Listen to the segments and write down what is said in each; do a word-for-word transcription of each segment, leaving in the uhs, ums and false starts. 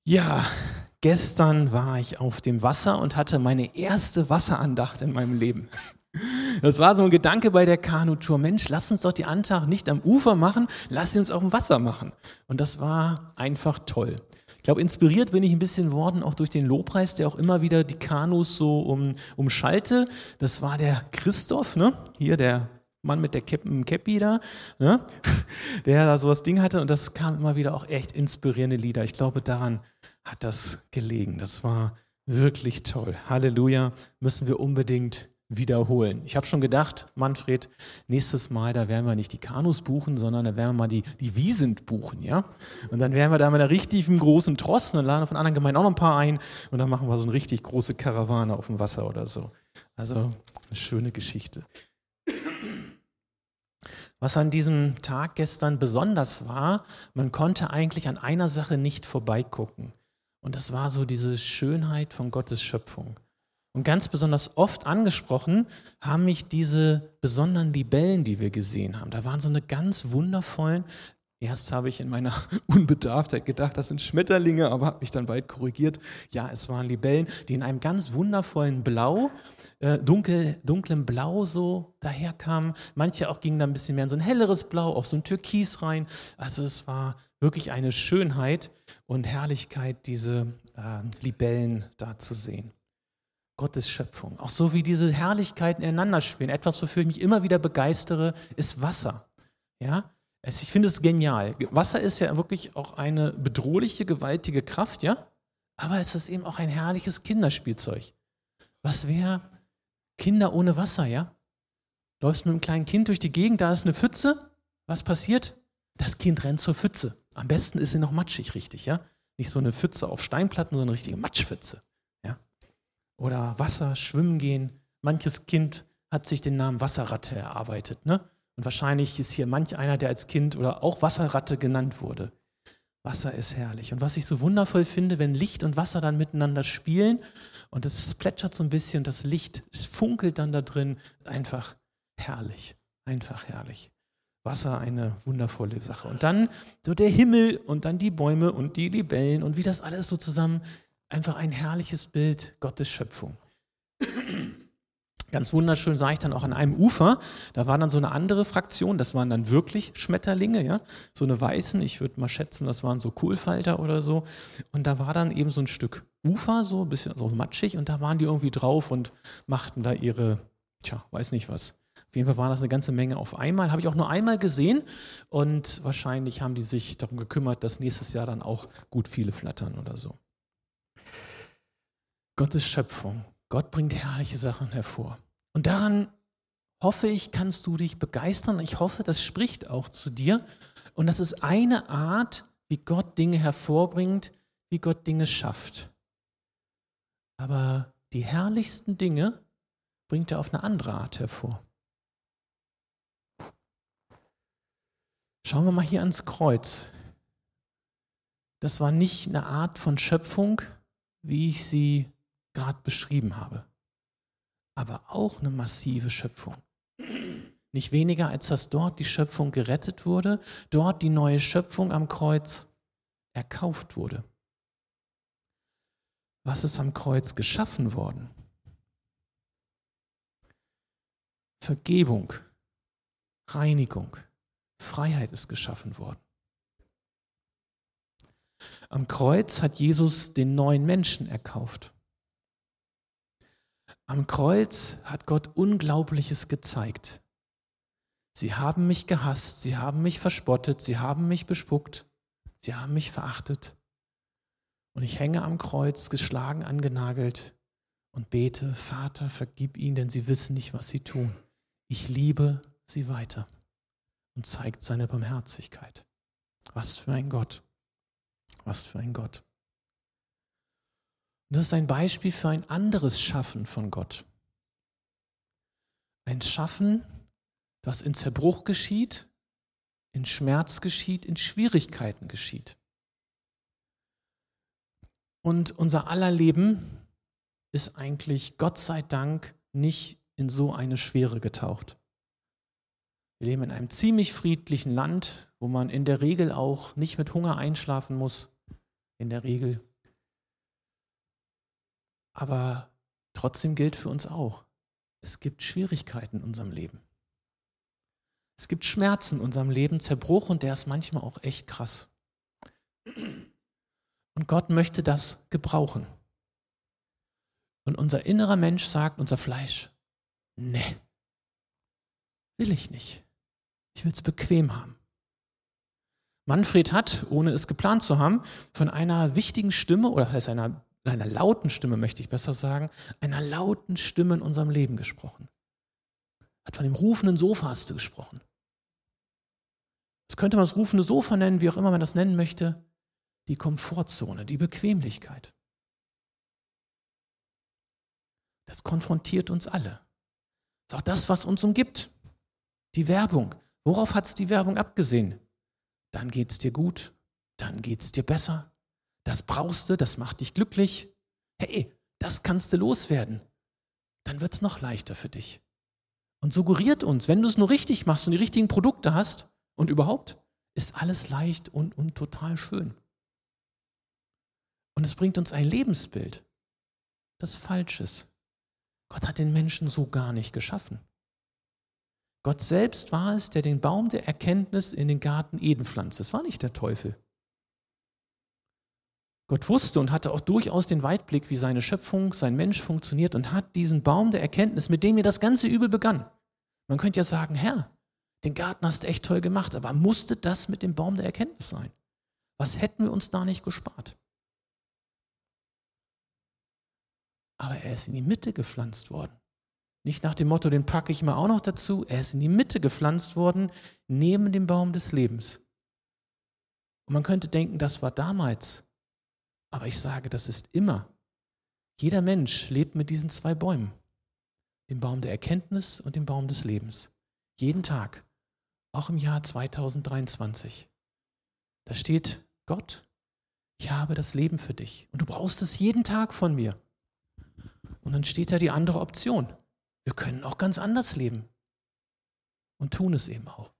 Ja, gestern war ich auf dem Wasser und hatte meine erste Wasserandacht in meinem Leben. Das war so ein Gedanke bei der Kanutour. Mensch, lass uns doch die Andacht nicht am Ufer machen, lass sie uns auf dem Wasser machen. Und das war einfach toll. Ich glaube, inspiriert bin ich ein bisschen worden, auch durch den Lobpreis, der auch immer wieder die Kanus so um, umschalte. Das war der Christoph, ne? Hier der Mann mit der Cap- mit dem Käppi da, ne? Der da so das Ding hatte. Und das kam immer wieder auch echt inspirierende Lieder. Ich glaube, daran hat das gelegen. Das war wirklich toll. Halleluja, müssen wir unbedingt wiederholen. Ich habe schon gedacht, Manfred, nächstes Mal, da werden wir nicht die Kanus buchen, sondern da werden wir mal die, die Wiesent buchen, ja? Und dann werden wir da mit einer richtigen großen Tross, und dann laden wir von anderen Gemeinden auch noch ein paar ein und dann machen wir so eine richtig große Karawane auf dem Wasser oder so. Also eine schöne Geschichte. Was an diesem Tag gestern besonders war, man konnte eigentlich an einer Sache nicht vorbeigucken. Und das war so diese Schönheit von Gottes Schöpfung. Und ganz besonders oft angesprochen haben mich diese besonderen Libellen, die wir gesehen haben. Da waren so eine ganz wundervollen, erst habe ich in meiner Unbedarftheit gedacht, das sind Schmetterlinge, aber habe mich dann bald korrigiert. Ja, es waren Libellen, die in einem ganz wundervollen Blau, äh, dunkel, dunklem Blau so daherkamen. Manche auch gingen da ein bisschen mehr in so ein helleres Blau, auch so ein Türkis rein. Also es war wirklich eine Schönheit und Herrlichkeit, diese äh, Libellen da zu sehen. Gottes Schöpfung. Auch so wie diese Herrlichkeiten ineinander spielen. Etwas, wofür ich mich immer wieder begeistere, ist Wasser. Ja? Ich finde es genial. Wasser ist ja wirklich auch eine bedrohliche, gewaltige Kraft, ja? Aber es ist eben auch ein herrliches Kinderspielzeug. Was wäre Kinder ohne Wasser, ja? Läufst mit einem kleinen Kind durch die Gegend, da ist eine Pfütze. Was passiert? Das Kind rennt zur Pfütze. Am besten ist sie noch matschig, richtig, ja? Nicht so eine Pfütze auf Steinplatten, sondern eine richtige Matschpfütze. Oder Wasser, schwimmen gehen. Manches Kind hat sich den Namen Wasserratte erarbeitet. Ne? Und wahrscheinlich ist hier manch einer, der als Kind oder auch Wasserratte genannt wurde. Wasser ist herrlich. Und was ich so wundervoll finde, wenn Licht und Wasser dann miteinander spielen und es plätschert so ein bisschen, das Licht funkelt dann da drin. Einfach herrlich. Einfach herrlich. Wasser, eine wundervolle Sache. Und dann so der Himmel und dann die Bäume und die Libellen und wie das alles so zusammen. Einfach ein herrliches Bild Gottes Schöpfung. Ganz wunderschön sah ich dann auch an einem Ufer, da war dann so eine andere Fraktion, das waren dann wirklich Schmetterlinge, ja, so eine weißen, ich würde mal schätzen, das waren so Kohlfalter oder so. Und da war dann eben so ein Stück Ufer, so ein bisschen so matschig, und da waren die irgendwie drauf und machten da ihre, tja, weiß nicht was. Auf jeden Fall waren das eine ganze Menge auf einmal, habe ich auch nur einmal gesehen und wahrscheinlich haben die sich darum gekümmert, dass nächstes Jahr dann auch gut viele flattern oder so. Gottes Schöpfung. Gott bringt herrliche Sachen hervor. Und daran hoffe ich, kannst du dich begeistern. Ich hoffe, das spricht auch zu dir. Und das ist eine Art, wie Gott Dinge hervorbringt, wie Gott Dinge schafft. Aber die herrlichsten Dinge bringt er auf eine andere Art hervor. Schauen wir mal hier ans Kreuz. Das war nicht eine Art von Schöpfung, wie ich sie gerade beschrieben habe. Aber auch eine massive Schöpfung. Nicht weniger, als dass dort die Schöpfung gerettet wurde, dort die neue Schöpfung am Kreuz erkauft wurde. Was ist am Kreuz geschaffen worden? Vergebung, Reinigung, Freiheit ist geschaffen worden. Am Kreuz hat Jesus den neuen Menschen erkauft. Am Kreuz hat Gott Unglaubliches gezeigt. Sie haben mich gehasst, sie haben mich verspottet, sie haben mich bespuckt, sie haben mich verachtet. Und ich hänge am Kreuz, geschlagen, angenagelt und bete, Vater, vergib ihnen, denn sie wissen nicht, was sie tun. Ich liebe sie weiter und zeigt seine Barmherzigkeit. Was für ein Gott, was für ein Gott. Und das ist ein Beispiel für ein anderes Schaffen von Gott. Ein Schaffen, das in Zerbruch geschieht, in Schmerz geschieht, in Schwierigkeiten geschieht. Und unser aller Leben ist eigentlich, Gott sei Dank, nicht in so eine Schwere getaucht. Wir leben in einem ziemlich friedlichen Land, wo man in der Regel auch nicht mit Hunger einschlafen muss. In der Regel Aber trotzdem gilt für uns auch, es gibt Schwierigkeiten in unserem Leben. Es gibt Schmerzen in unserem Leben, Zerbruch, und der ist manchmal auch echt krass. Und Gott möchte das gebrauchen. Und unser innerer Mensch sagt, unser Fleisch, nee, will ich nicht. Ich will es bequem haben. Manfred hat, ohne es geplant zu haben, von einer wichtigen Stimme, oder das heißt einer, einer lauten Stimme, möchte ich besser sagen, einer lauten Stimme in unserem Leben gesprochen. Hat von dem rufenden Sofa hast du gesprochen. Das könnte man das rufende Sofa nennen, wie auch immer man das nennen möchte. Die Komfortzone, die Bequemlichkeit. Das konfrontiert uns alle. Das ist auch das, was uns umgibt. Die Werbung. Worauf hat es die Werbung abgesehen? Dann geht es dir gut, dann geht es dir besser. Das brauchst du, das macht dich glücklich. Hey, das kannst du loswerden. Dann wird es noch leichter für dich. Und suggeriert uns, wenn du es nur richtig machst und die richtigen Produkte hast und überhaupt, ist alles leicht und, und total schön. Und es bringt uns ein Lebensbild, das falsch ist. Gott hat den Menschen so gar nicht geschaffen. Gott selbst war es, der den Baum der Erkenntnis in den Garten Eden pflanzte. Es war nicht der Teufel. Gott wusste und hatte auch durchaus den Weitblick, wie seine Schöpfung, sein Mensch funktioniert, und hat diesen Baum der Erkenntnis, mit dem mir das ganze Übel begann. Man könnte ja sagen, Herr, den Garten hast du echt toll gemacht, aber musste das mit dem Baum der Erkenntnis sein? Was hätten wir uns da nicht gespart? Aber er ist in die Mitte gepflanzt worden. Nicht nach dem Motto, den packe ich mal auch noch dazu. Er ist in die Mitte gepflanzt worden, neben dem Baum des Lebens. Und man könnte denken, das war damals. Aber ich sage, das ist immer. Jeder Mensch lebt mit diesen zwei Bäumen. Dem Baum der Erkenntnis und dem Baum des Lebens. Jeden Tag. Auch im Jahr zweitausenddreiundzwanzig. Da steht, Gott, ich habe das Leben für dich. Und du brauchst es jeden Tag von mir. Und dann steht da die andere Option. Wir können auch ganz anders leben und tun es eben auch.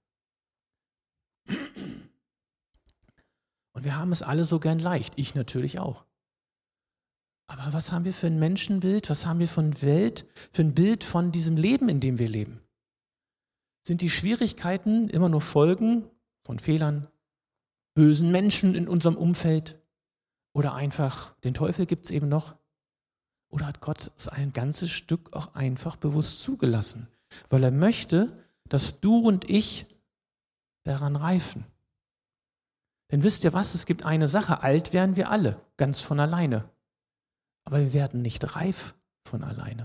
Und wir haben es alle so gern leicht, ich natürlich auch. Aber was haben wir für ein Menschenbild, was haben wir für eine Welt, für ein Bild von diesem Leben, in dem wir leben? Sind die Schwierigkeiten immer nur Folgen von Fehlern, bösen Menschen in unserem Umfeld oder einfach den Teufel gibt es eben noch? Oder hat Gott es ein ganzes Stück auch einfach bewusst zugelassen? Weil er möchte, dass du und ich daran reifen. Denn wisst ihr was, es gibt eine Sache, alt werden wir alle, ganz von alleine. Aber wir werden nicht reif von alleine.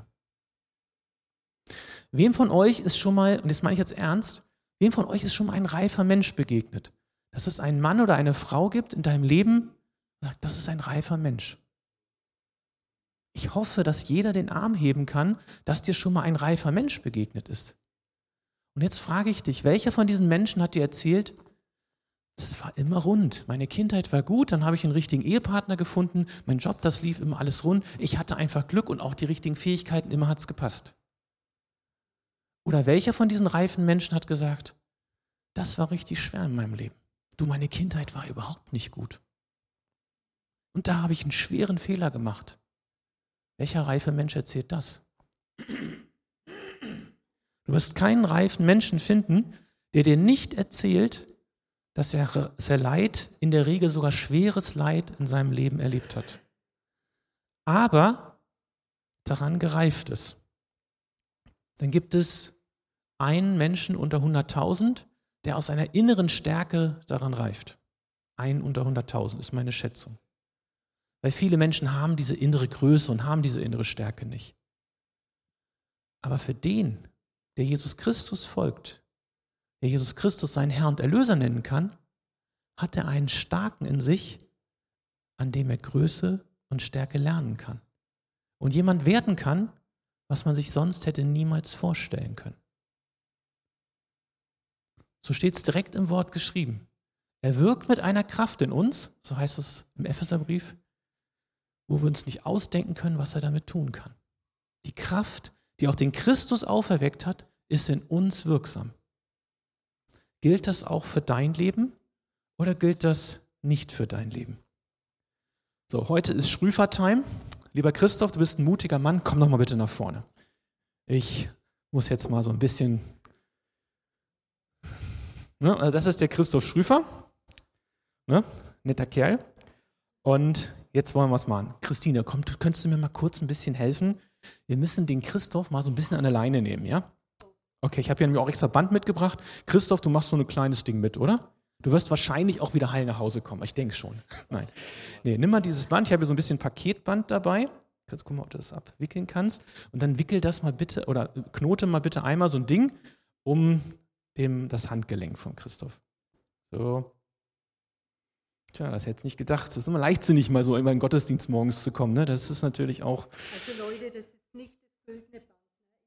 Wem von euch ist schon mal, und das meine ich jetzt ernst, wem von euch ist schon mal ein reifer Mensch begegnet? Dass es einen Mann oder eine Frau gibt in deinem Leben, der sagt, das ist ein reifer Mensch. Ich hoffe, dass jeder den Arm heben kann, dass dir schon mal ein reifer Mensch begegnet ist. Und jetzt frage ich dich, welcher von diesen Menschen hat dir erzählt, es war immer rund, meine Kindheit war gut, dann habe ich einen richtigen Ehepartner gefunden, mein Job, das lief immer alles rund, ich hatte einfach Glück und auch die richtigen Fähigkeiten, immer hat es gepasst. Oder welcher von diesen reifen Menschen hat gesagt, das war richtig schwer in meinem Leben. Du, meine Kindheit war überhaupt nicht gut. Und da habe ich einen schweren Fehler gemacht. Welcher reife Mensch erzählt das? Du wirst keinen reifen Menschen finden, der dir nicht erzählt, dass er, dass er Leid, in der Regel sogar schweres Leid in seinem Leben erlebt hat. Aber daran gereift ist. Dann gibt es einen Menschen unter hunderttausend, der aus einer inneren Stärke daran reift. Ein unter hunderttausend ist meine Schätzung. Weil viele Menschen haben diese innere Größe und haben diese innere Stärke nicht. Aber für den, der Jesus Christus folgt, der Jesus Christus seinen Herr und Erlöser nennen kann, hat er einen Starken in sich, an dem er Größe und Stärke lernen kann. Und jemand werden kann, was man sich sonst hätte niemals vorstellen können. So steht es direkt im Wort geschrieben. Er wirkt mit einer Kraft in uns, so heißt es im Epheserbrief, wo wir uns nicht ausdenken können, was er damit tun kann. Die Kraft, die auch den Christus auferweckt hat, ist in uns wirksam. Gilt das auch für dein Leben oder gilt das nicht für dein Leben? So, heute ist Schrüfer-Time. lieber Christoph, du bist ein mutiger Mann, komm doch mal bitte nach vorne. Ich muss jetzt mal so ein bisschen... Ne, also das ist der Christoph Schrüfer, ne, netter Kerl. Und jetzt wollen wir es machen. Christine, komm, du, könntest du mir mal kurz ein bisschen helfen? Wir müssen den Christoph mal so ein bisschen an der Leine nehmen, ja? Okay, ich habe hier nämlich auch extra Band mitgebracht. Christoph, du machst so ein kleines Ding mit, oder? Du wirst wahrscheinlich auch wieder heil nach Hause kommen. Ich denke schon. Nein. Nee, nimm mal dieses Band. Ich habe hier so ein bisschen Paketband dabei. Jetzt gucken wir, ob du das abwickeln kannst. Und dann wickel das mal bitte, oder knote mal bitte einmal so ein Ding um dem, das Handgelenk von Christoph. So. Tja, das hätte ich nicht gedacht. Es ist immer leichtsinnig, mal so in den Gottesdienst morgens zu kommen. Ne? Das ist natürlich auch... Also Leute, das ist nicht das güldene Band.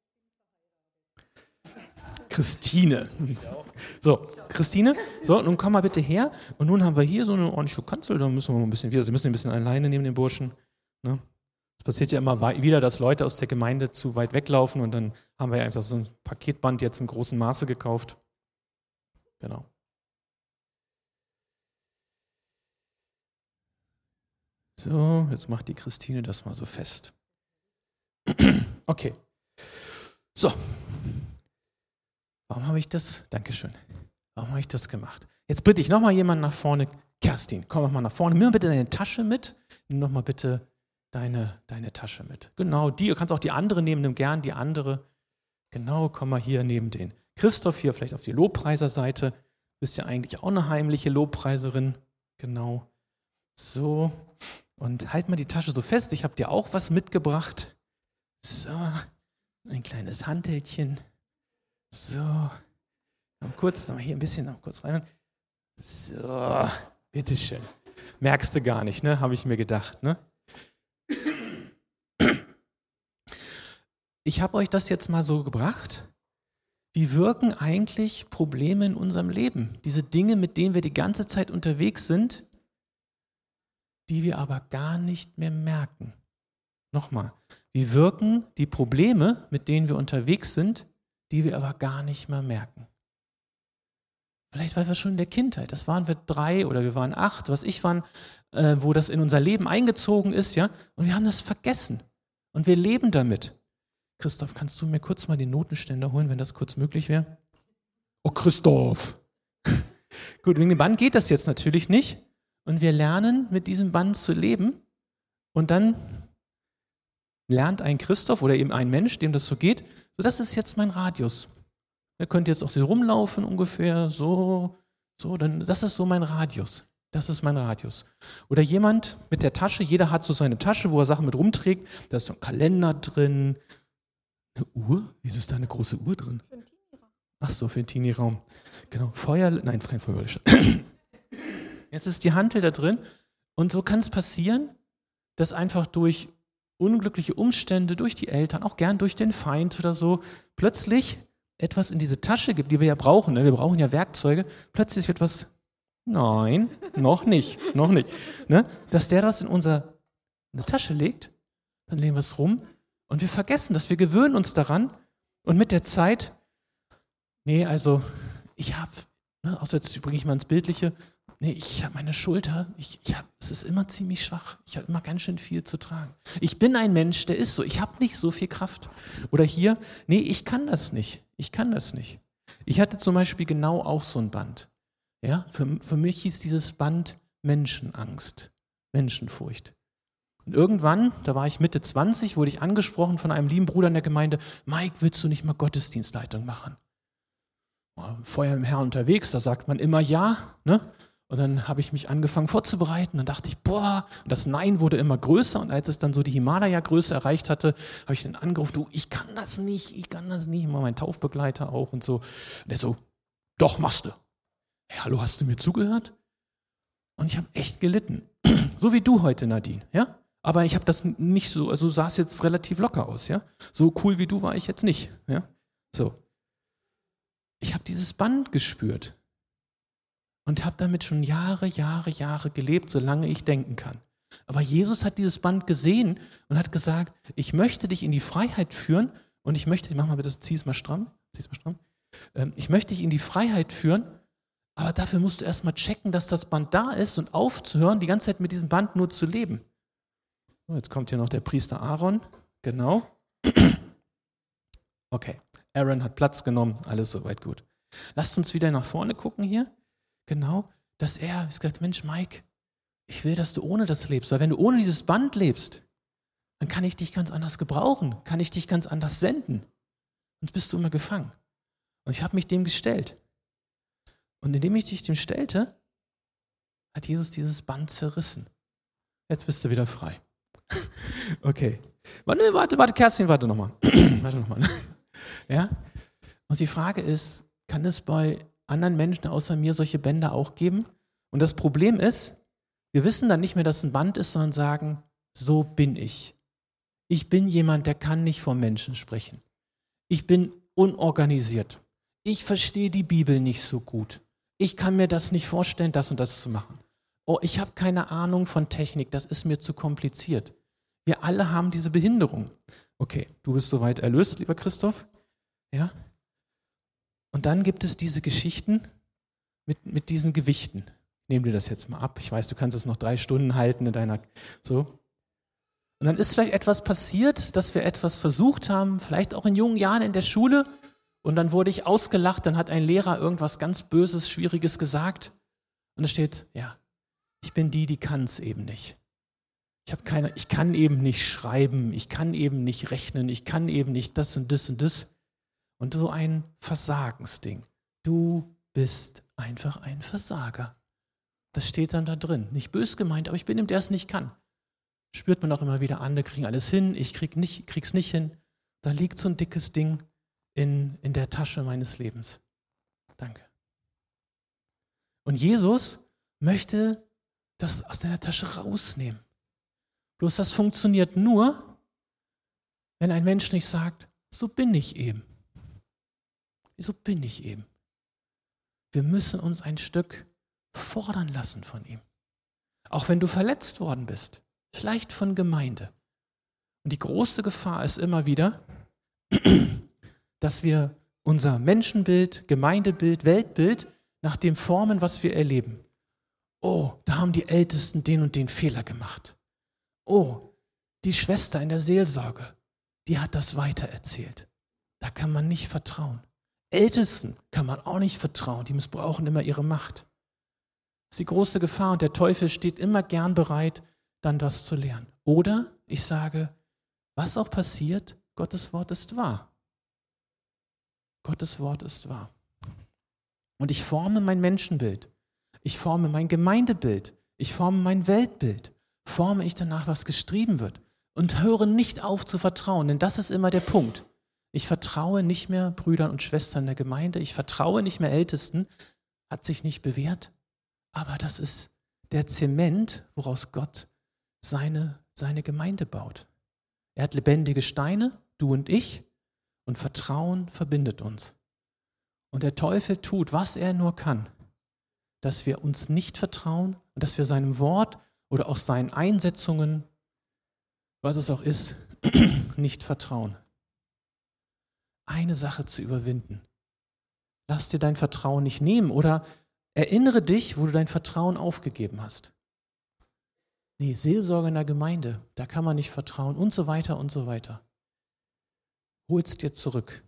Christine. So, Christine, so, nun komm mal bitte her. Und nun haben wir hier so eine ordentliche Kanzel. Da müssen wir mal ein bisschen wieder, Sie müssen ein bisschen alleine nehmen, den Burschen. Ne? Es passiert ja immer wieder, dass Leute aus der Gemeinde zu weit weglaufen und dann haben wir ja einfach so ein Paketband jetzt im großen Maße gekauft. Genau. So, jetzt macht die Christine das mal so fest. Okay. So. Warum habe ich das? Dankeschön. Warum habe ich das gemacht? Jetzt bitte ich nochmal jemanden nach vorne. Kerstin, komm doch mal nach vorne. Nimm mal bitte deine Tasche mit. Nimm doch mal bitte deine, deine Tasche mit. Genau, die. Du kannst auch die andere nehmen. Nimm gern die andere. Genau, komm mal hier neben den Christoph hier, vielleicht auf die Lobpreiserseite. Du bist ja eigentlich auch eine heimliche Lobpreiserin. Genau. So. Und halt mal die Tasche so fest. Ich habe dir auch was mitgebracht. So. Ein kleines Hantelchen. So. Noch kurz, noch mal hier ein bisschen noch kurz rein. So. Bitteschön. Merkst du gar nicht, ne? Habe ich mir gedacht, ne? Ich habe euch das jetzt mal so gebracht. Wie wirken eigentlich Probleme in unserem Leben? Diese Dinge, mit denen wir die ganze Zeit unterwegs sind, die wir aber gar nicht mehr merken. Nochmal, wie wirken die Probleme, mit denen wir unterwegs sind, die wir aber gar nicht mehr merken? Vielleicht weil wir schon in der Kindheit, das waren wir drei oder wir waren acht, was ich waren, äh, wo das in unser Leben eingezogen ist, ja, und wir haben das vergessen und wir leben damit. Christoph, kannst du mir kurz mal den Notenständer holen, wenn das kurz möglich wäre? Oh, Christoph! Gut, wegen dem Band geht das jetzt natürlich nicht. Und wir lernen, mit diesem Band zu leben. Und dann lernt ein Christoph oder eben ein Mensch, dem das so geht, so, das ist jetzt mein Radius. Ihr könnt jetzt auch so rumlaufen ungefähr, so, so, dann, das ist so mein Radius. Das ist mein Radius. Oder jemand mit der Tasche, jeder hat so seine Tasche, wo er Sachen mit rumträgt, da ist so ein Kalender drin. Eine Uhr? Wieso ist da eine große Uhr drin? Für den Teenie-Raum. Ach so, für den Teenie-Raum. Genau, Feuer, nein, kein Feuerlöscher. Jetzt ist die Hantel da drin und so kann es passieren, dass einfach durch unglückliche Umstände, durch die Eltern, auch gern durch den Feind oder so, plötzlich etwas in diese Tasche gibt, die wir ja brauchen. Ne? Wir brauchen ja Werkzeuge. Plötzlich wird was, nein, noch nicht, noch nicht. Ne? Dass der das in unsere eine Tasche legt, dann legen wir es rum und wir vergessen das. Wir gewöhnen uns daran und mit der Zeit, nee, also ich habe, ne, außer jetzt bringe ich mal ins Bildliche, nee, ich habe meine Schulter, ich, ich hab, es ist immer ziemlich schwach. Ich habe immer ganz schön viel zu tragen. Ich bin ein Mensch, der ist so. Ich habe nicht so viel Kraft. Oder hier, nee, ich kann das nicht. Ich kann das nicht. Ich hatte zum Beispiel genau auch so ein Band. Ja, für, für mich hieß dieses Band Menschenangst, Menschenfurcht. Und irgendwann, da war ich Mitte zwanzig, wurde ich angesprochen von einem lieben Bruder in der Gemeinde, Mike, willst du nicht mal Gottesdienstleitung machen? Vorher im Herrn unterwegs, da sagt man immer ja, ne? Und dann habe ich mich angefangen vorzubereiten. Dann dachte ich, boah, und das Nein wurde immer größer. Und als es dann so die Himalaya-Größe erreicht hatte, habe ich den angerufen, du, ich kann das nicht, ich kann das nicht. Immer mein Taufbegleiter auch und so. Und der so, doch, machst du. Hey, hallo, hast du mir zugehört? Und ich habe echt gelitten. So wie du heute, Nadine, ja? Aber ich habe das nicht so, also sah es jetzt relativ locker aus, ja? So cool wie du war ich jetzt nicht, ja? So. Ich habe dieses Band gespürt. Und habe damit schon Jahre, Jahre, Jahre gelebt, solange ich denken kann. Aber Jesus hat dieses Band gesehen und hat gesagt, ich möchte dich in die Freiheit führen und ich möchte, mach mal bitte, zieh es mal stramm, zieh es mal stramm. Ähm, ich möchte dich in die Freiheit führen, aber dafür musst du erstmal checken, dass das Band da ist und aufzuhören, die ganze Zeit mit diesem Band nur zu leben. So, jetzt kommt hier noch der Priester Aaron. Genau. Okay, Aaron hat Platz genommen, alles soweit gut. Lasst uns wieder nach vorne gucken hier. Genau, dass er gesagt, Mensch, Mike, ich will, dass du ohne das lebst. Weil wenn du ohne dieses Band lebst, dann kann ich dich ganz anders gebrauchen, kann ich dich ganz anders senden. Sonst bist du immer gefangen. Und ich habe mich dem gestellt. Und indem ich dich dem stellte, hat Jesus dieses Band zerrissen. Jetzt bist du wieder frei. Okay. Warte, warte, warte, Kerstin, warte nochmal. Warte nochmal. Ja? Und die Frage ist, kann es bei anderen Menschen außer mir solche Bänder auch geben? Und das Problem ist, wir wissen dann nicht mehr, dass es ein Band ist, sondern sagen, so bin ich. Ich bin jemand, der kann nicht vor Menschen sprechen. Ich bin unorganisiert. Ich verstehe die Bibel nicht so gut. Ich kann mir das nicht vorstellen, das und das zu machen. Oh, ich habe keine Ahnung von Technik, das ist mir zu kompliziert. Wir alle haben diese Behinderung. Okay, du bist soweit erlöst, lieber Christoph. Ja? Und dann gibt es diese Geschichten mit, mit diesen Gewichten. Nehm dir das jetzt mal ab. Ich weiß, du kannst es noch drei Stunden halten in deiner, so. Und dann ist vielleicht etwas passiert, dass wir etwas versucht haben, vielleicht auch in jungen Jahren in der Schule. Und dann wurde ich ausgelacht, dann hat ein Lehrer irgendwas ganz Böses, Schwieriges gesagt. Und da steht, ja, ich bin die, die kann es eben nicht. Ich habe keine, ich kann eben nicht schreiben, ich kann eben nicht rechnen, ich kann eben nicht das und das und das. Und so ein Versagensding. Du bist einfach ein Versager. Das steht dann da drin. Nicht bös gemeint, aber ich bin ihm, der es nicht kann. Spürt man auch immer wieder, andere kriegen alles hin, ich krieg nicht, krieg's nicht hin. Da liegt so ein dickes Ding in, in der Tasche meines Lebens. Danke. Und Jesus möchte das aus deiner Tasche rausnehmen. Bloß das funktioniert nur, wenn ein Mensch nicht sagt, so bin ich eben. So bin ich eben. Wir müssen uns ein Stück fordern lassen von ihm. Auch wenn du verletzt worden bist, vielleicht von Gemeinde. Und die große Gefahr ist immer wieder, dass wir unser Menschenbild, Gemeindebild, Weltbild nach dem formen, was wir erleben. Oh, da haben die Ältesten den und den Fehler gemacht. Oh, die Schwester in der Seelsorge, die hat das weitererzählt. Da kann man nicht vertrauen. Ältesten kann man auch nicht vertrauen, die missbrauchen immer ihre Macht. Das ist die große Gefahr und der Teufel steht immer gern bereit, dann das zu lernen. Oder ich sage, was auch passiert, Gottes Wort ist wahr. Gottes Wort ist wahr. Und ich forme mein Menschenbild. Ich forme mein Gemeindebild. Ich forme mein Weltbild. Forme ich danach, was geschrieben wird. Und höre nicht auf zu vertrauen, denn das ist immer der Punkt. Ich vertraue nicht mehr Brüdern und Schwestern der Gemeinde. Ich vertraue nicht mehr Ältesten. Hat sich nicht bewährt. Aber das ist der Zement, woraus Gott seine, seine Gemeinde baut. Er hat lebendige Steine, du und ich, und Vertrauen verbindet uns. Und der Teufel tut, was er nur kann, dass wir uns nicht vertrauen und dass wir seinem Wort oder auch seinen Einsetzungen, was es auch ist, nicht vertrauen. Eine Sache zu überwinden. Lass dir dein Vertrauen nicht nehmen oder erinnere dich, wo du dein Vertrauen aufgegeben hast. Nee, Seelsorge in der Gemeinde, da kann man nicht vertrauen und so weiter und so weiter. Hol's dir zurück.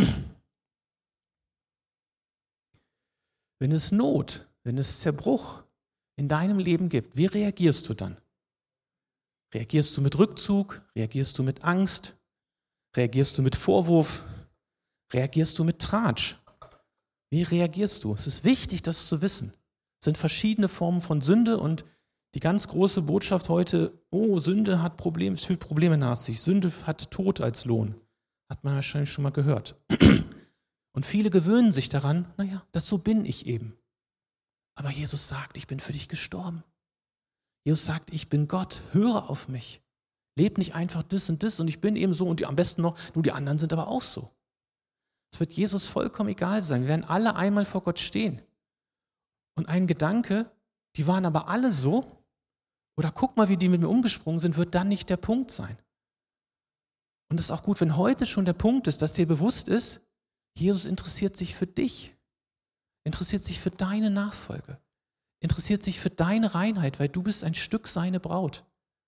Wenn es Not, wenn es Zerbruch in deinem Leben gibt, wie reagierst du dann? Reagierst du mit Rückzug? Reagierst du mit Angst? Reagierst du mit Vorwurf? Reagierst du mit Tratsch? Wie reagierst du? Es ist wichtig, das zu wissen. Es sind verschiedene Formen von Sünde und die ganz große Botschaft heute, oh, Sünde hat Probleme, es führt Probleme nach sich. Sünde hat Tod als Lohn. Hat man wahrscheinlich schon mal gehört. Und viele gewöhnen sich daran, naja, das so bin ich eben. Aber Jesus sagt, ich bin für dich gestorben. Jesus sagt, ich bin Gott, höre auf mich. Leb nicht einfach das und das und ich bin eben so und die, am besten noch, nur die anderen sind aber auch so. Es wird Jesus vollkommen egal sein. Wir werden alle einmal vor Gott stehen. Und ein Gedanke, die waren aber alle so, oder guck mal, wie die mit mir umgesprungen sind, wird dann nicht der Punkt sein. Und es ist auch gut, wenn heute schon der Punkt ist, dass dir bewusst ist, Jesus interessiert sich für dich, interessiert sich für deine Nachfolge, interessiert sich für deine Reinheit, weil du bist ein Stück seine Braut.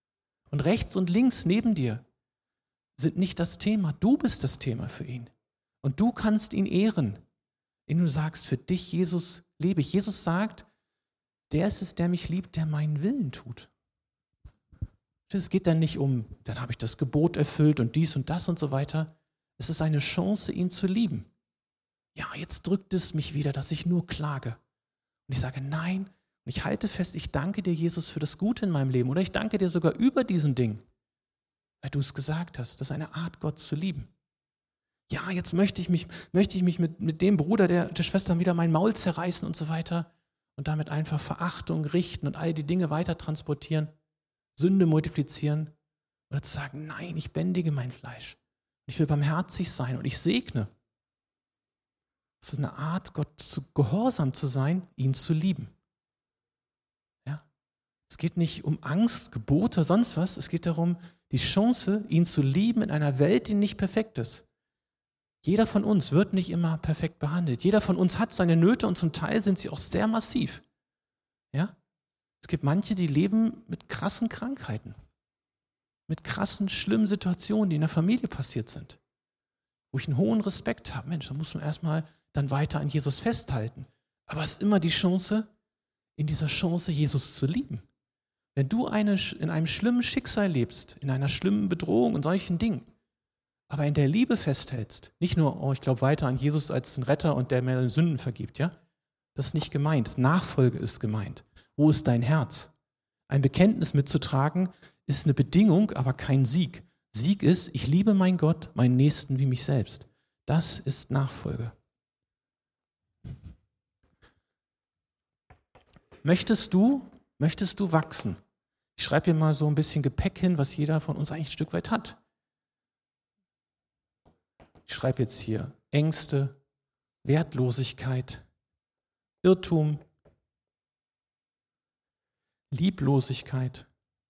Und rechts und links neben dir sind nicht das Thema. Du bist das Thema für ihn. Und du kannst ihn ehren, indem du sagst, für dich, Jesus, lebe ich. Jesus sagt, der ist es, der mich liebt, der meinen Willen tut. Es geht dann nicht um, dann habe ich das Gebot erfüllt und dies und das und so weiter. Es ist eine Chance, ihn zu lieben. Ja, jetzt drückt es mich wieder, dass ich nur klage. Und ich sage, nein, und ich halte fest, ich danke dir, Jesus, für das Gute in meinem Leben. Oder ich danke dir sogar über diesen Ding, weil du es gesagt hast. Das ist eine Art, Gott zu lieben. Ja, jetzt möchte ich mich, möchte ich mich mit, mit dem Bruder, der, der Schwester wieder mein Maul zerreißen und so weiter und damit einfach Verachtung richten und all die Dinge weiter transportieren. Sünde multiplizieren oder zu sagen, nein, ich bändige mein Fleisch. Ich will barmherzig sein und ich segne. Es ist eine Art, Gott zu gehorsam zu sein, ihn zu lieben. Ja? Es geht nicht um Angst, Gebote, sonst was. Es geht darum, die Chance, ihn zu lieben in einer Welt, die nicht perfekt ist. Jeder von uns wird nicht immer perfekt behandelt. Jeder von uns hat seine Nöte und zum Teil sind sie auch sehr massiv. Ja? Es gibt manche, die leben mit krassen Krankheiten, mit krassen, schlimmen Situationen, die in der Familie passiert sind, wo ich einen hohen Respekt habe. Mensch, da muss man erstmal dann weiter an Jesus festhalten. Aber es ist immer die Chance, in dieser Chance Jesus zu lieben. Wenn du eine, in einem schlimmen Schicksal lebst, in einer schlimmen Bedrohung und solchen Dingen, aber in der Liebe festhältst, nicht nur, oh, ich glaube weiter an Jesus als den Retter und der mir Sünden vergibt, ja? Das ist nicht gemeint. Nachfolge ist gemeint. Wo ist dein Herz? Ein Bekenntnis mitzutragen ist eine Bedingung, aber kein Sieg. Sieg ist, ich liebe meinen Gott, meinen Nächsten wie mich selbst. Das ist Nachfolge. Möchtest du, möchtest du wachsen? Ich schreibe hier mal so ein bisschen Gepäck hin, was jeder von uns eigentlich ein Stück weit hat. Ich schreibe jetzt hier Ängste, Wertlosigkeit, Irrtum, Lieblosigkeit.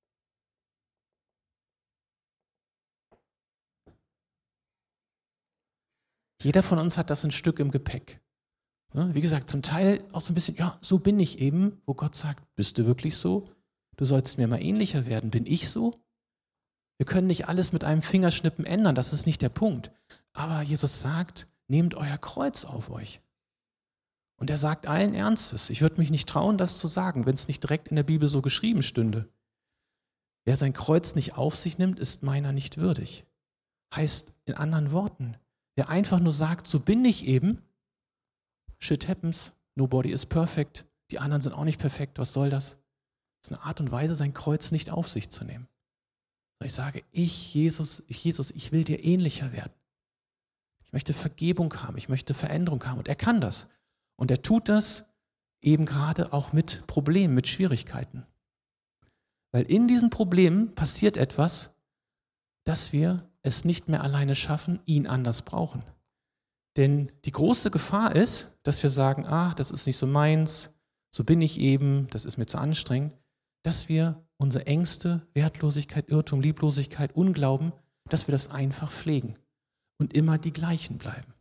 Jeder von uns hat das ein Stück im Gepäck. Wie gesagt, zum Teil auch so ein bisschen, ja, so bin ich eben, wo Gott sagt, bist du wirklich so? Du sollst mir mal ähnlicher werden. Bin ich so? Wir können nicht alles mit einem Fingerschnippen ändern, das ist nicht der Punkt. Aber Jesus sagt, nehmt euer Kreuz auf euch. Und er sagt allen Ernstes, ich würde mich nicht trauen, das zu sagen, wenn es nicht direkt in der Bibel so geschrieben stünde. Wer sein Kreuz nicht auf sich nimmt, ist meiner nicht würdig. Heißt in anderen Worten, wer einfach nur sagt, so bin ich eben, shit happens, nobody is perfect, die anderen sind auch nicht perfekt, was soll das? Das ist eine Art und Weise, sein Kreuz nicht auf sich zu nehmen. Ich sage, ich, Jesus, ich, Jesus, ich will dir ähnlicher werden. Ich möchte Vergebung haben, ich möchte Veränderung haben und er kann das. Und er tut das eben gerade auch mit Problemen, mit Schwierigkeiten. Weil in diesen Problemen passiert etwas, dass wir es nicht mehr alleine schaffen, ihn anders brauchen. Denn die große Gefahr ist, dass wir sagen, ach, das ist nicht so meins, so bin ich eben, das ist mir zu anstrengend, dass wir unsere Ängste, Wertlosigkeit, Irrtum, Lieblosigkeit, Unglauben, dass wir das einfach pflegen und immer die gleichen bleiben.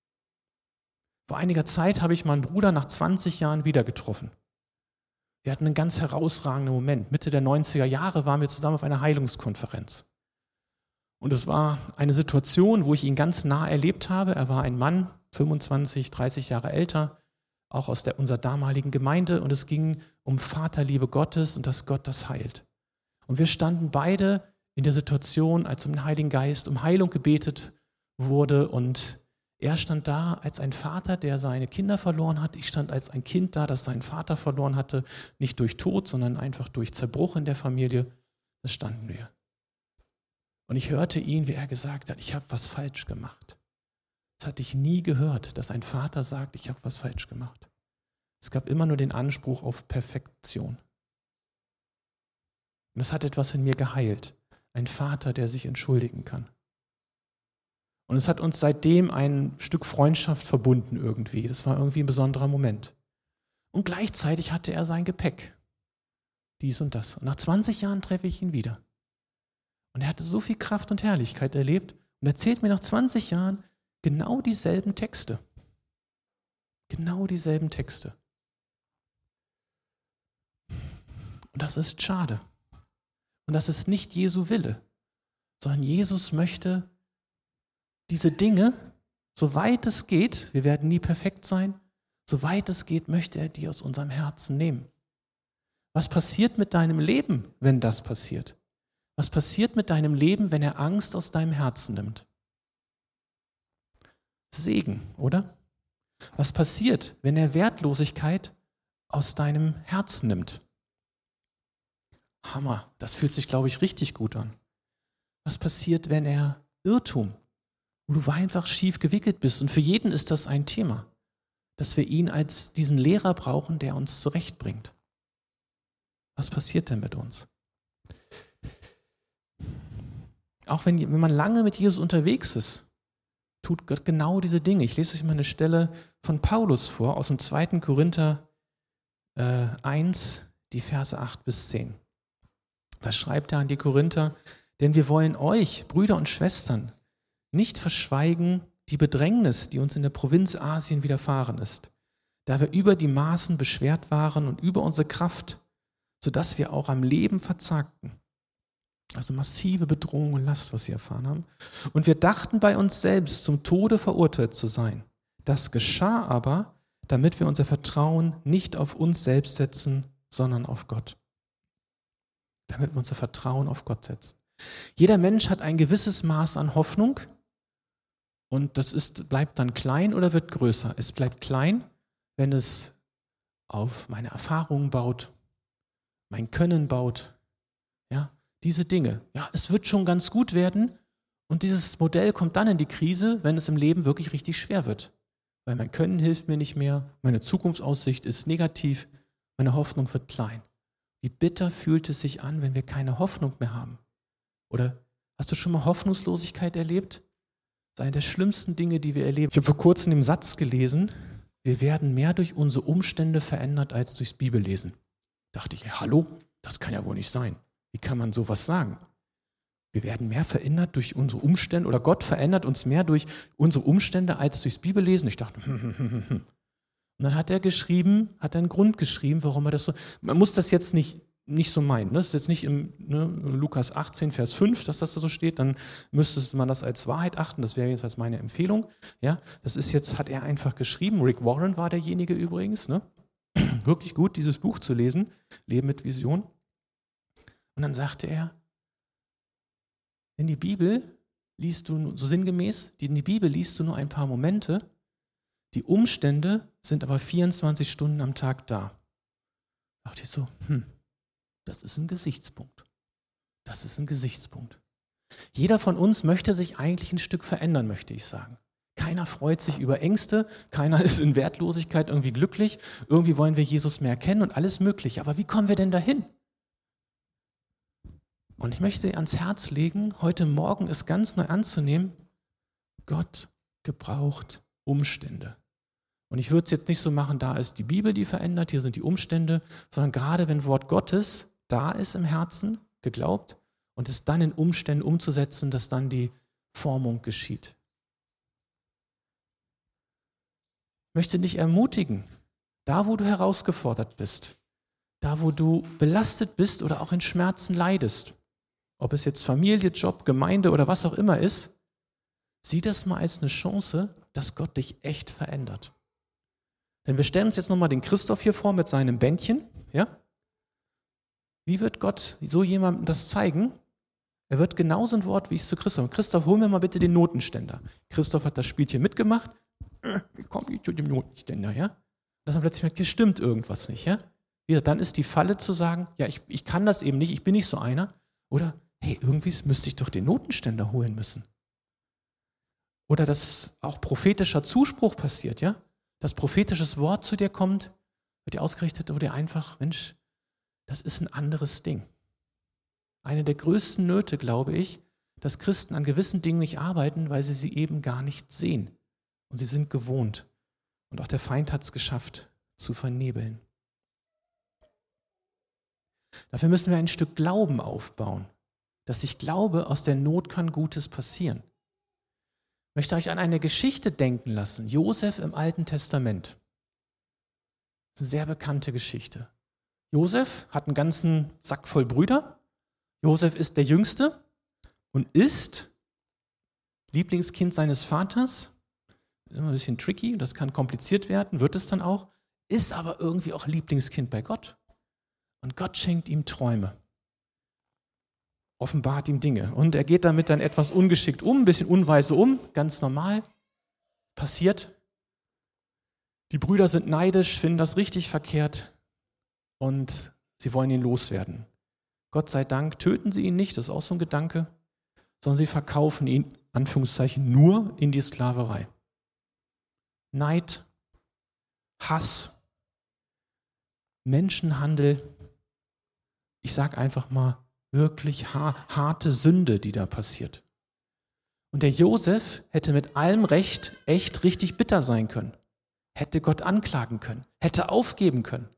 Vor einiger Zeit habe ich meinen Bruder nach zwanzig Jahren wieder getroffen. Wir hatten einen ganz herausragenden Moment. Mitte der neunziger Jahre waren wir zusammen auf einer Heilungskonferenz. Und es war eine Situation, wo ich ihn ganz nah erlebt habe. Er war ein Mann, fünfundzwanzig, dreißig Jahre älter, auch aus der, unserer damaligen Gemeinde. Und es ging um Vaterliebe Gottes und dass Gott das heilt. Und wir standen beide in der Situation, als um den Heiligen Geist um Heilung gebetet wurde. Und er stand da als ein Vater, der seine Kinder verloren hat. Ich stand als ein Kind da, das seinen Vater verloren hatte. Nicht durch Tod, sondern einfach durch Zerbruch in der Familie. Da standen wir. Und ich hörte ihn, wie er gesagt hat, ich habe was falsch gemacht. Das hatte ich nie gehört, dass ein Vater sagt, ich habe was falsch gemacht. Es gab immer nur den Anspruch auf Perfektion. Und das hat etwas in mir geheilt. Ein Vater, der sich entschuldigen kann. Und es hat uns seitdem ein Stück Freundschaft verbunden irgendwie. Das war irgendwie ein besonderer Moment. Und gleichzeitig hatte er sein Gepäck. Dies und das. Und nach zwanzig Jahren treffe ich ihn wieder. Und er hatte so viel Kraft und Herrlichkeit erlebt und erzählt mir nach zwanzig Jahren genau dieselben Texte. Genau dieselben Texte. Und das ist schade. Und das ist nicht Jesu Wille, sondern Jesus möchte diese Dinge, soweit es geht, wir werden nie perfekt sein, soweit es geht, möchte er die aus unserem Herzen nehmen. Was passiert mit deinem Leben, wenn das passiert? Was passiert mit deinem Leben, wenn er Angst aus deinem Herzen nimmt? Segen, oder? Was passiert, wenn er Wertlosigkeit aus deinem Herzen nimmt? Hammer, das fühlt sich, glaube ich, richtig gut an. Was passiert, wenn er Irrtum, wo du einfach schief gewickelt bist? Und für jeden ist das ein Thema, dass wir ihn als diesen Lehrer brauchen, der uns zurechtbringt. Was passiert denn mit uns? Auch wenn, wenn man lange mit Jesus unterwegs ist, tut Gott genau diese Dinge. Ich lese euch mal eine Stelle von Paulus vor, aus dem zweiten Korinther äh, eins, die Verse acht bis zehn. Da schreibt er an die Korinther: Denn wir wollen euch, Brüder und Schwestern, nicht verschweigen die Bedrängnis, die uns in der Provinz Asien widerfahren ist, da wir über die Maßen beschwert waren und über unsere Kraft, sodass wir auch am Leben verzagten. Also massive Bedrohung und Last, was sie erfahren haben. Und wir dachten bei uns selbst, zum Tode verurteilt zu sein. Das geschah aber, damit wir unser Vertrauen nicht auf uns selbst setzen, sondern auf Gott. Damit wir unser Vertrauen auf Gott setzen. Jeder Mensch hat ein gewisses Maß an Hoffnung und das ist, bleibt dann klein oder wird größer. Es bleibt klein, wenn es auf meine Erfahrungen baut, mein Können baut, ja, diese Dinge. Ja, es wird schon ganz gut werden und dieses Modell kommt dann in die Krise, wenn es im Leben wirklich richtig schwer wird. Weil mein Können hilft mir nicht mehr, meine Zukunftsaussicht ist negativ, meine Hoffnung wird klein. Wie bitter fühlt es sich an, wenn wir keine Hoffnung mehr haben? Oder hast du schon mal Hoffnungslosigkeit erlebt? Das ist eine der schlimmsten Dinge, die wir erleben. Ich habe vor kurzem den Satz gelesen, wir werden mehr durch unsere Umstände verändert als durchs Bibellesen. Da dachte ich, ja, hallo, das kann ja wohl nicht sein. Wie kann man sowas sagen? Wir werden mehr verändert durch unsere Umstände oder Gott verändert uns mehr durch unsere Umstände als durchs Bibellesen. Ich dachte, hm, hm, hm, hm, hm. Und dann hat er geschrieben, hat er einen Grund geschrieben, warum er das so, man muss das jetzt nicht, nicht so meinen, ne? Das ist jetzt nicht im ne, Lukas achtzehn, Vers fünf, dass das da so steht, dann müsste man das als Wahrheit achten, das wäre jedenfalls meine Empfehlung. Ja, das ist jetzt, hat er einfach geschrieben, Rick Warren war derjenige übrigens, ne? Wirklich gut, dieses Buch zu lesen, Leben mit Vision. Und dann sagte er, in die Bibel liest du, so sinngemäß, in die Bibel liest du nur ein paar Momente, die Umstände sind aber vierundzwanzig Stunden am Tag da. Da dachte ich so, hm, das ist ein Gesichtspunkt. Das ist ein Gesichtspunkt. Jeder von uns möchte sich eigentlich ein Stück verändern, möchte ich sagen. Keiner freut sich über Ängste, keiner ist in Wertlosigkeit irgendwie glücklich, irgendwie wollen wir Jesus mehr kennen und alles Mögliche. Aber wie kommen wir denn dahin? Und ich möchte dir ans Herz legen, heute Morgen es ganz neu anzunehmen, Gott gebraucht Umstände. Und ich würde es jetzt nicht so machen, da ist die Bibel, die verändert, hier sind die Umstände, sondern gerade wenn Wort Gottes da ist im Herzen, geglaubt, und es dann in Umständen umzusetzen, dass dann die Formung geschieht. Ich möchte dich ermutigen, da wo du herausgefordert bist, da wo du belastet bist oder auch in Schmerzen leidest, ob es jetzt Familie, Job, Gemeinde oder was auch immer ist, sieh das mal als eine Chance, dass Gott dich echt verändert. Denn wir stellen uns jetzt nochmal den Christoph hier vor mit seinem Bändchen. Ja? Wie wird Gott so jemandem das zeigen? Er wird genauso ein Wort, wie ich es zu Christoph. Christoph, hol mir mal bitte den Notenständer. Christoph hat das Spielchen mitgemacht. Wie komme ich zu dem Notenständer? Ja? Dass man plötzlich merkt, hier stimmt irgendwas nicht. Ja? Wieder, dann ist die Falle zu sagen, ja, ich, ich kann das eben nicht, ich bin nicht so einer. Oder, hey, irgendwie müsste ich doch den Notenständer holen müssen. Oder dass auch prophetischer Zuspruch passiert, ja? Dass prophetisches Wort zu dir kommt, wird dir ausgerichtet, wo dir einfach, Mensch, das ist ein anderes Ding. Eine der größten Nöte, glaube ich, dass Christen an gewissen Dingen nicht arbeiten, weil sie sie eben gar nicht sehen. Und sie sind gewohnt. Und auch der Feind hat es geschafft, zu vernebeln. Dafür müssen wir ein Stück Glauben aufbauen, dass ich glaube, aus der Not kann Gutes passieren. Ich möchte euch an eine Geschichte denken lassen, Josef im Alten Testament. Das ist eine sehr bekannte Geschichte. Josef hat einen ganzen Sack voll Brüder. Josef ist der Jüngste und ist Lieblingskind seines Vaters. Ist immer ein bisschen tricky, das kann kompliziert werden, wird es dann auch, ist aber irgendwie auch Lieblingskind bei Gott. Und Gott schenkt ihm Träume, offenbart ihm Dinge. Und er geht damit dann etwas ungeschickt um, ein bisschen unweise um, ganz normal, passiert. Die Brüder sind neidisch, finden das richtig verkehrt und sie wollen ihn loswerden. Gott sei Dank töten sie ihn nicht, das ist auch so ein Gedanke, sondern sie verkaufen ihn, Anführungszeichen, nur in die Sklaverei. Neid, Hass, Menschenhandel, ich sage einfach mal, wirklich harte Sünde, die da passiert. Und der Josef hätte mit allem Recht echt richtig bitter sein können, hätte Gott anklagen können, hätte aufgeben können.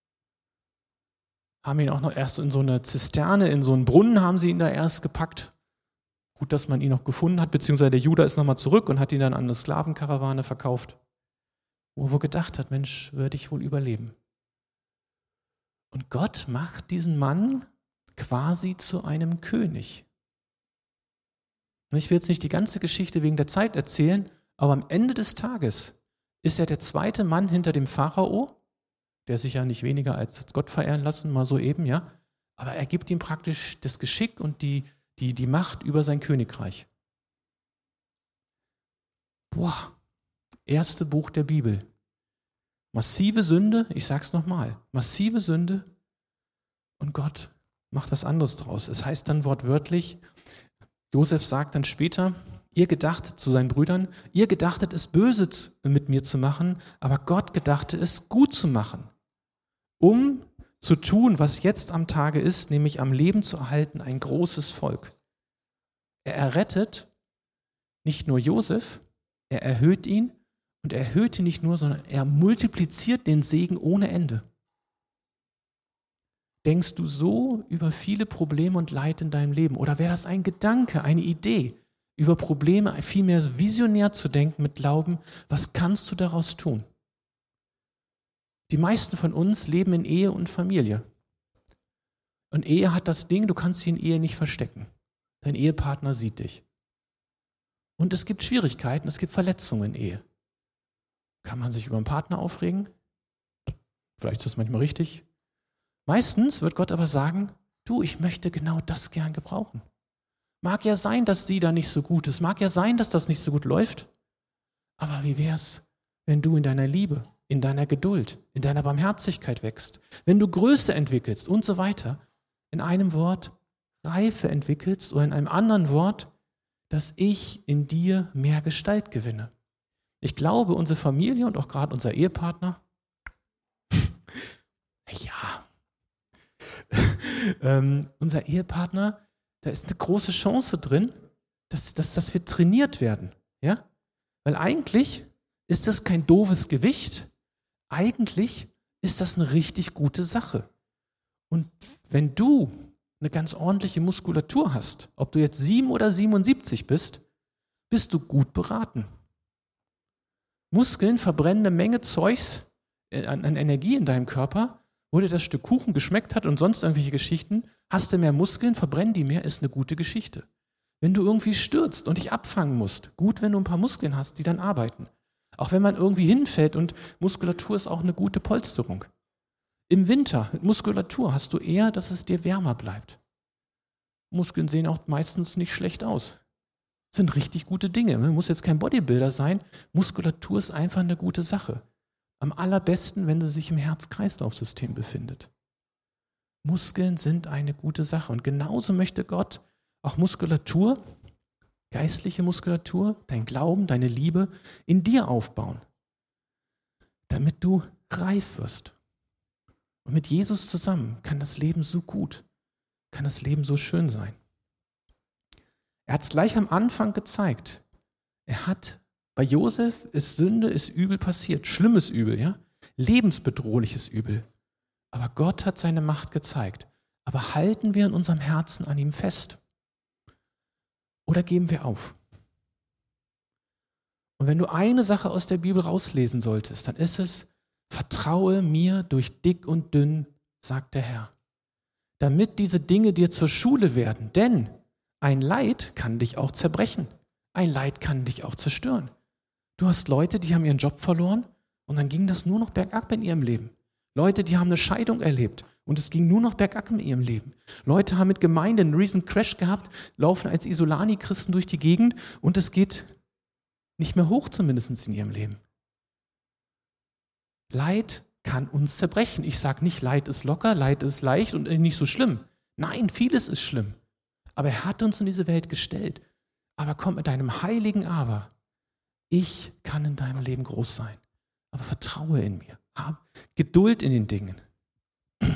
Haben ihn auch noch erst in so eine Zisterne, in so einen Brunnen haben sie ihn da erst gepackt. Gut, dass man ihn noch gefunden hat, beziehungsweise der Judah ist nochmal zurück und hat ihn dann an eine Sklavenkarawane verkauft, wo er wohl gedacht hat, Mensch, würde ich wohl überleben. Und Gott macht diesen Mann quasi zu einem König. Ich will jetzt nicht die ganze Geschichte wegen der Zeit erzählen, aber am Ende des Tages ist er der zweite Mann hinter dem Pharao, der sich ja nicht weniger als Gott verehren lassen, mal so eben, ja. Aber er gibt ihm praktisch das Geschick und die, die, die Macht über sein Königreich. Boah, erste Buch der Bibel. Massive Sünde, ich sag's nochmal, massive Sünde und Gott macht was anderes draus. Es heißt dann wortwörtlich, Josef sagt dann später, ihr gedachtet zu seinen Brüdern, ihr gedachtet es böse mit mir zu machen, aber Gott gedachte es gut zu machen, um zu tun, was jetzt am Tage ist, nämlich am Leben zu erhalten, ein großes Volk. Er errettet nicht nur Josef, er erhöht ihn und er erhöht ihn nicht nur, sondern er multipliziert den Segen ohne Ende. Denkst du so über viele Probleme und Leid in deinem Leben? Oder wäre das ein Gedanke, eine Idee, über Probleme vielmehr visionär zu denken mit Glauben, was kannst du daraus tun? Die meisten von uns leben in Ehe und Familie. Und Ehe hat das Ding, du kannst sie in Ehe nicht verstecken. Dein Ehepartner sieht dich. Und es gibt Schwierigkeiten, es gibt Verletzungen in Ehe. Kann man sich über einen Partner aufregen? Vielleicht ist das manchmal richtig. Meistens wird Gott aber sagen, du, ich möchte genau das gern gebrauchen. Mag ja sein, dass sie da nicht so gut ist, mag ja sein, dass das nicht so gut läuft, aber wie wär's, wenn du in deiner Liebe, in deiner Geduld, in deiner Barmherzigkeit wächst, wenn du Größe entwickelst und so weiter, in einem Wort Reife entwickelst oder in einem anderen Wort, dass ich in dir mehr Gestalt gewinne. Ich glaube, unsere Familie und auch gerade unser Ehepartner, ja, ähm, unser Ehepartner, da ist eine große Chance drin, dass, dass, dass wir trainiert werden. Ja? Weil eigentlich ist das kein doofes Gewicht, eigentlich ist das eine richtig gute Sache. Und wenn du eine ganz ordentliche Muskulatur hast, ob du jetzt sieben oder siebenundsiebzig bist, bist du gut beraten. Muskeln verbrennen eine Menge Zeugs an, an Energie in deinem Körper. Wo dir das Stück Kuchen geschmeckt hat und sonst irgendwelche Geschichten, hast du mehr Muskeln, verbrennen die mehr, ist eine gute Geschichte. Wenn du irgendwie stürzt und dich abfangen musst, gut, wenn du ein paar Muskeln hast, die dann arbeiten. Auch wenn man irgendwie hinfällt und Muskulatur ist auch eine gute Polsterung. Im Winter mit Muskulatur hast du eher, dass es dir wärmer bleibt. Muskeln sehen auch meistens nicht schlecht aus. Das sind richtig gute Dinge. Man muss jetzt kein Bodybuilder sein. Muskulatur ist einfach eine gute Sache. Am allerbesten, wenn sie sich im Herz-Kreislauf-System befindet. Muskeln sind eine gute Sache. Und genauso möchte Gott auch Muskulatur, geistliche Muskulatur, dein Glauben, deine Liebe in dir aufbauen, damit du reif wirst. Und mit Jesus zusammen kann das Leben so gut, kann das Leben so schön sein. Er hat es gleich am Anfang gezeigt. Er hat Bei Josef ist Sünde, ist Übel passiert, schlimmes Übel, ja, lebensbedrohliches Übel. Aber Gott hat seine Macht gezeigt. Aber halten wir in unserem Herzen an ihm fest? Oder geben wir auf? Und wenn du eine Sache aus der Bibel rauslesen solltest, dann ist es, vertraue mir durch dick und dünn, sagt der Herr. damit diese Dinge dir zur Schule werden. Denn ein Leid kann dich auch zerbrechen. Ein Leid kann dich auch zerstören. Du hast Leute, die haben ihren Job verloren und dann ging das nur noch bergab in ihrem Leben. Leute, die haben eine Scheidung erlebt und es ging nur noch bergab in ihrem Leben. Leute haben mit Gemeinde einen riesen Crash gehabt, laufen als Isolani-Christen durch die Gegend und es geht nicht mehr hoch, zumindest in ihrem Leben. Leid kann uns zerbrechen. Ich sage nicht, Leid ist locker, Leid ist leicht und nicht so schlimm. Nein, vieles ist schlimm. Aber er hat uns in diese Welt gestellt. Aber komm mit deinem heiligen Aber. Ich kann in deinem Leben groß sein. Aber vertraue in mir. Hab Geduld in den Dingen. Ich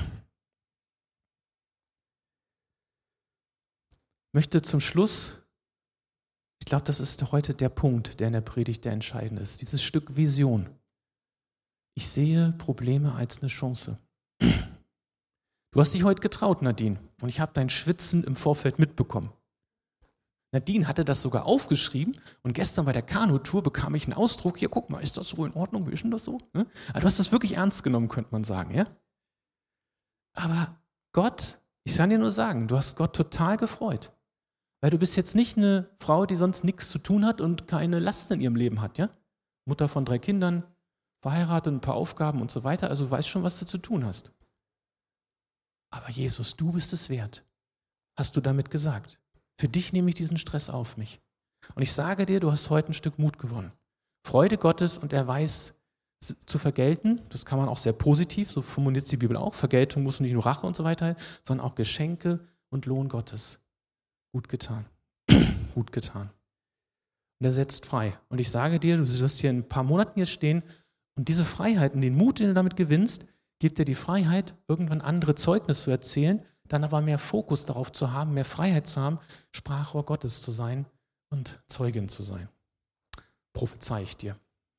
möchte zum Schluss, ich glaube, das ist heute der Punkt, der in der Predigt der entscheidend ist. Dieses Stück Vision. Ich sehe Probleme als eine Chance. Du hast dich heute getraut, Nadine. Und ich habe dein Schwitzen im Vorfeld mitbekommen. Nadine hatte das sogar aufgeschrieben und gestern bei der Kanutour bekam ich einen Ausdruck. Hier, guck mal, ist das so in Ordnung? Wie ist denn das so? Aber du hast das wirklich ernst genommen, könnte man sagen, ja? Aber Gott, ich kann dir nur sagen, du hast Gott total gefreut. Weil du bist jetzt nicht eine Frau, die sonst nichts zu tun hat und keine Last in ihrem Leben hat, ja? Mutter von drei Kindern, verheiratet, ein paar Aufgaben und so weiter. Also du weißt schon, was du zu tun hast. Aber Jesus, du bist es wert, hast du damit gesagt. Für dich nehme ich diesen Stress auf mich. Und ich sage dir, du hast heute ein Stück Mut gewonnen. Freude Gottes und er weiß zu vergelten. Das kann man auch sehr positiv, so formuliert die Bibel auch. Vergeltung muss nicht nur Rache und so weiter, sondern auch Geschenke und Lohn Gottes. Gut getan. Gut getan. Und er setzt frei. Und ich sage dir, du wirst hier in ein paar Monaten hier stehen und diese Freiheit und den Mut, den du damit gewinnst, gibt dir die Freiheit, irgendwann andere Zeugnis zu erzählen, dann aber mehr Fokus darauf zu haben, mehr Freiheit zu haben, Sprachrohr Gottes zu sein und Zeugin zu sein. Prophezei ich dir.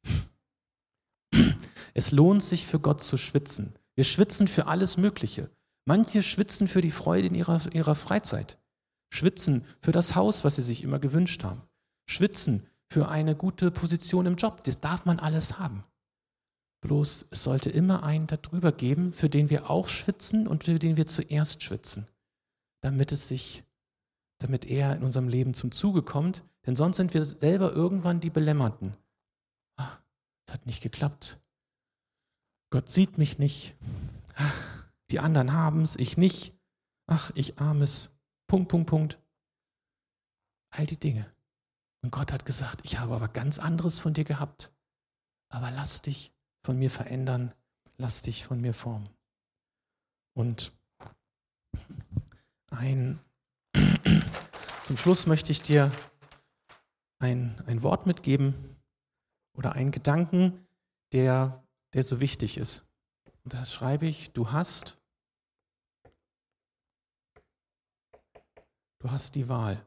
Es lohnt sich für Gott zu schwitzen. Wir schwitzen für alles Mögliche. Manche schwitzen für die Freude in ihrer, ihrer Freizeit. Schwitzen für das Haus, was sie sich immer gewünscht haben. Schwitzen für eine gute Position im Job. Das darf man alles haben. Bloß es sollte immer einen darüber geben, für den wir auch schwitzen und für den wir zuerst schwitzen, damit es sich, damit er in unserem Leben zum Zuge kommt, denn sonst sind wir selber irgendwann die Belämmerten. Ach, es hat nicht geklappt. Gott sieht mich nicht. Ach, die anderen haben es, ich nicht. Ach, ich armes. Punkt, Punkt, Punkt. All die Dinge. Und Gott hat gesagt, ich habe aber ganz anderes von dir gehabt. Aber lass dich von mir verändern, lass dich von mir formen. Und ein, zum Schluss möchte ich dir ein, ein Wort mitgeben oder einen Gedanken, der, der so wichtig ist. Und da schreibe ich, du hast, du hast die Wahl.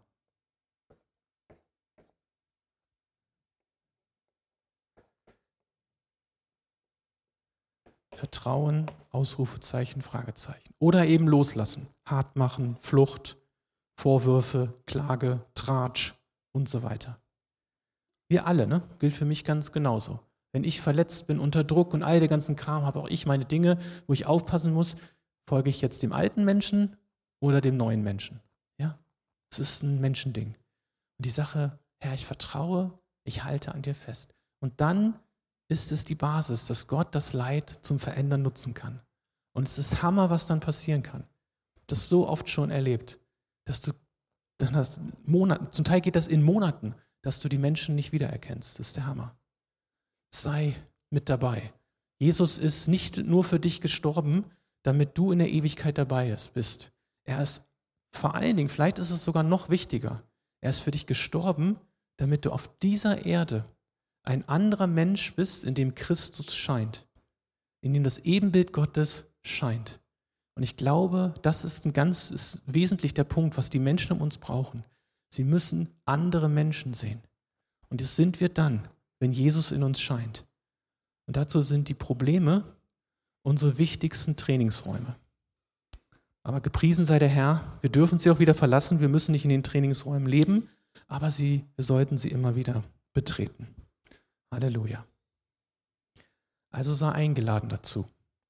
Vertrauen, Ausrufezeichen, Fragezeichen. Oder eben loslassen, hart machen, Flucht, Vorwürfe, Klage, Tratsch und so weiter. Wir alle, ne? Gilt für mich ganz genauso. Wenn ich verletzt bin, unter Druck und all den ganzen Kram, habe auch ich meine Dinge, wo ich aufpassen muss, folge ich jetzt dem alten Menschen oder dem neuen Menschen? Ja, es ist ein Menschending. Und die Sache, Herr, ich vertraue, ich halte an dir fest. Und dann ist es die Basis, dass Gott das Leid zum Verändern nutzen kann. Und es ist Hammer, was dann passieren kann. Das so oft schon erlebt, dass du dann hast Monate, zum Teil geht das in Monaten, dass du die Menschen nicht wiedererkennst. Das ist der Hammer. Sei mit dabei. Jesus ist nicht nur für dich gestorben, damit du in der Ewigkeit dabei bist. Er ist vor allen Dingen, vielleicht ist es sogar noch wichtiger, er ist für dich gestorben, damit du auf dieser Erde ein anderer Mensch bist, in dem Christus scheint, in dem das Ebenbild Gottes scheint. Und ich glaube, das ist ein ganz ist wesentlich der Punkt, was die Menschen um uns brauchen. Sie müssen andere Menschen sehen. Und das sind wir dann, wenn Jesus in uns scheint. Und dazu sind die Probleme unsere wichtigsten Trainingsräume. Aber gepriesen sei der Herr, wir dürfen sie auch wieder verlassen, wir müssen nicht in den Trainingsräumen leben, aber sie, wir sollten sie immer wieder betreten. Halleluja. Also sei eingeladen dazu.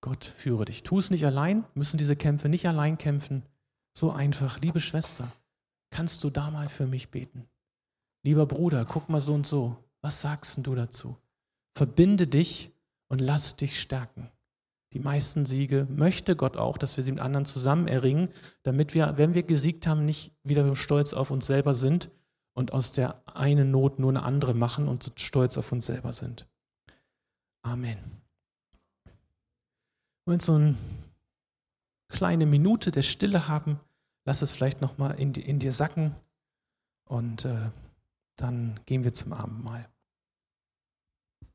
Gott führe dich. Tu es nicht allein, müssen diese Kämpfe nicht allein kämpfen. So einfach, liebe Schwester, kannst du da mal für mich beten? Lieber Bruder, guck mal so und so. Was sagst denn du dazu? Verbinde dich und lass dich stärken. Die meisten Siege möchte Gott auch, dass wir sie mit anderen zusammen erringen, damit wir, wenn wir gesiegt haben, nicht wieder stolz auf uns selber sind und aus der einen Not nur eine andere machen und so stolz auf uns selber sind. Amen. Wir wollen so eine kleine Minute der Stille haben. Lass es vielleicht nochmal in, in dir sacken und äh, dann gehen wir zum Abendmahl.